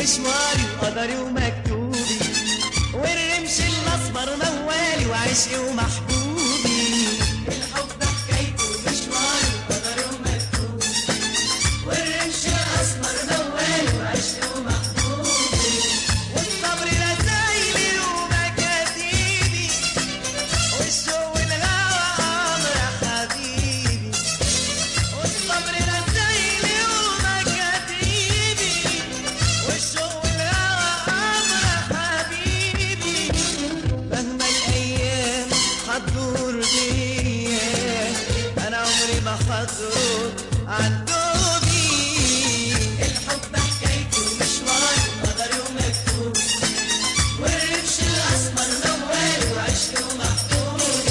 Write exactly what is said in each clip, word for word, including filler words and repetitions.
مشواري وقدري ومكتوبي، والرمش الأصفر موالي وعشقي ومحبوبي. الحب حكايته مشواري وقدري ومكتوبي، والرمش الأصفر موالي وعشقي ومحبوبي. والصبر رسايلي ومكاتيبي، والشوق والهوى أمر حبيبي. والصبر رسايلي ومكاتيبي، والشوق والهوى أمر حبيبي. مهما الأيام هتدور بيا، أنا عمري ما هتروح عن دوبي. الحب حكايته مشوار وقدري ومكتوب، والرمش الأسمر موالي وعشقي ومحبوبي.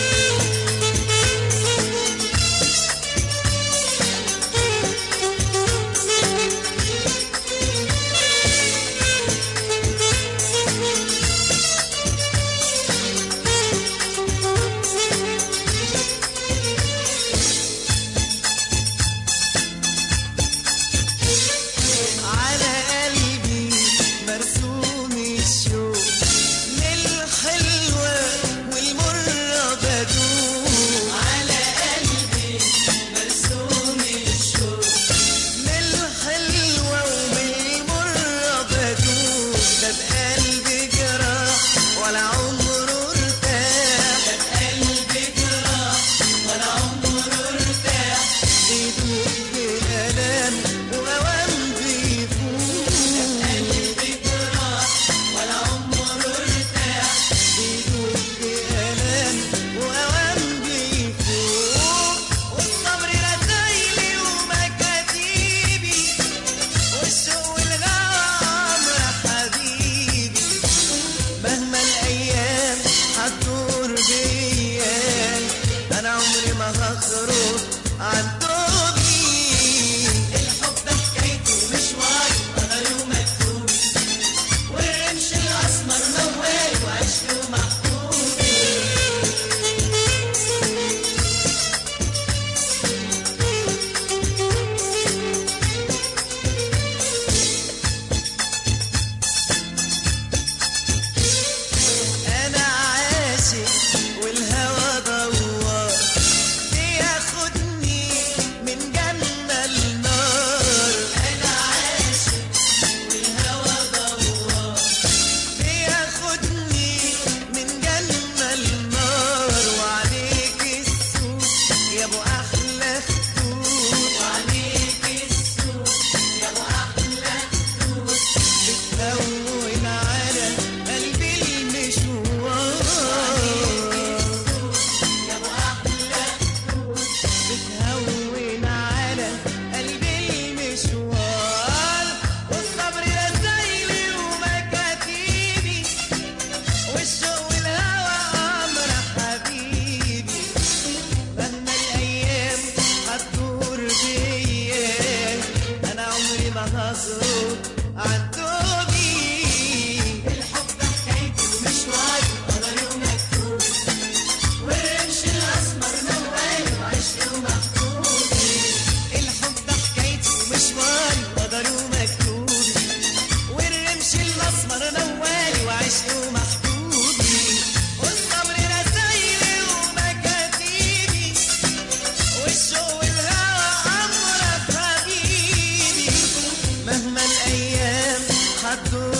على قلبي مرسوم الشوق، للحلوة والمرة بدوق. على قلبي مرسوم الشوق، للحلوة والمرة بدوق. ده بقلبي جراح ولا عمره ارتاح، ده بقلبي جراح ولا عمره ارتاح. بيدوق بألام وأوام بيفوق، قلبي جراح ولا عمره ارتاح. بيدوق بألام وأوام بيفوق. والصبر رسايلي ومكاتيبي، والشوق والهوى أمر حبيبي. مهما الأيام هتدور بيا، أنا عمري ما هخرج عن دوبي. الحب حكايته مشوار وقدري ومكتوب، والرمش الأسمر موالي وعشقي ومحبوبي. أنا عاشق والهوى دوار، بياخدني من جنة لنار. أنا عاشق والهوى دوار، بياخدني من جنة لنار. وعليك السوق يا أبو أحلى خدود، وعليك السوق يا أبو أحلى خدود. بتهون على قلبي المشوار، يا أبو أحلى خدود. بتهون على قلبي المشوار. والصبر رسايلي ومكاتيبي، والشوق والهوى أمر حبيبي. مهما الأيام هتدور بيا، أنا عمري ما هخرج عن دوبي. الحب حكايته مشوار وقدري ومكتوب، والرمش الأسمر موالي وعشقي ومحبوبي. الحب حكايته مشوار وقدري ومكتوب، والرمش الأسمر موالي وعشقي ومحبوبي. والصبر رسايلي ومكاتيبي، والشوق والهوى أمر حبيبي. مهما الأيام هتدور